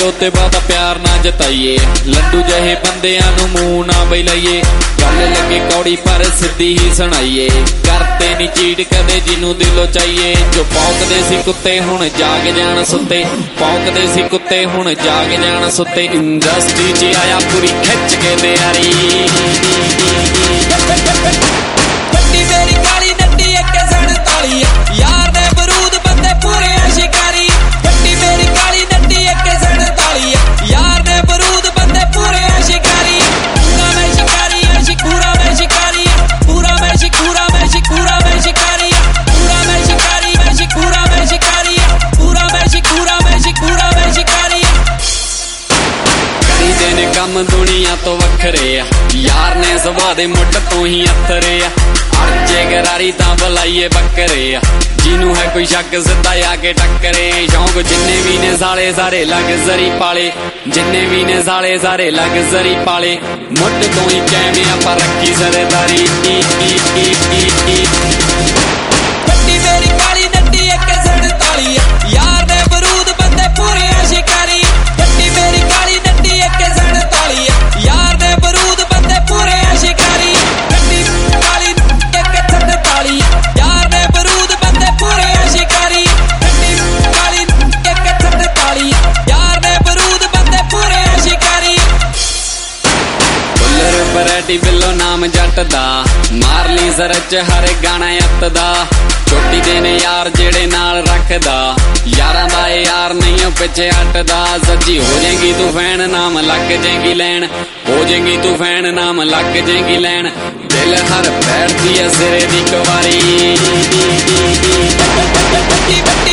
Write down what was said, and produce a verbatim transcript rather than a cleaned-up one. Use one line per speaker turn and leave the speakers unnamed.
उत्ते बाबा प्यार ना जताइए लड्डू जहे बंदियां नूं मूंह ना बई लाइए गल लगे कौड़ी पर सीधी ही सुनाइए करते नी चीट कदे जिन्नू दिलों चाहिए जो भौंकदे सी कुत्ते हुण जाग जाण सुत्ते भौंकदे सी कुत्ते हुण जाग जाण सुत्ते इंडस्ट्री च आया पूरी खिच के तैयारी
गड्डी मेरी काली नड्डी इक्के सड़ताली यार दे बरूद बंदे पूरे शिकारी गड्डी मेरी काली नड्डी इक्के सड़ताली यार दे बरूद बंदे पूरे शिकारी पूरा मैं शिकारी शिकूरा मैं शिकारी पूरा मैं शिकूरा मैं शिकूरा मैं शिकारी पूरा मैं शिकारी मैं शिकूरा मैं शिकारी पूरा मैं शिकूरा मैं शिकूरा मैं शिकारी
करीदे ने कम दुनिया तो वखरे आ यार ने सुभा दे मुठ तो ही अथरे आ अड़जे गरारी तां बुलाइए बकरे आ जिनू है कोई शक सिद्धा आके टक्करे शौक जिन्ने भी ने साले सारे लग्जरी पाले जिन्ने भी ने साले सारे लग्जरी पाले मुठ तो ही कैमे आपां रखी सरदारी
गड्डी मेरी काली नड्डी इक्के सड़ताली यार दे बरूद बंदे पूरे शिकारी गड्डी मेरी काली नड्डी इक्के सड़ताली यार दे बरूद बंदे पूरे शिकारी गड्डी काली इक्के सड़ताली यार दे बरूद बंदे पूरे शिकारी गड्डी काली इक्के सड़ताली यार दे बरूद बंदे पूरे शिकारी
बुल्लर वैरायटी बिल्लो नाम जट दा मार ली सरच हर गाना अत दा चोटी दे ने यार जेड़े नाल रखदा यारां दा यार नहीं पिछे हटदा सच्ची हो जाएगी तू फैन नाम लग जाएगी लैन हो जाएगी तू फैन नाम लग जाएगी लैन दिल हर बैठदी है सिरे दी कवारी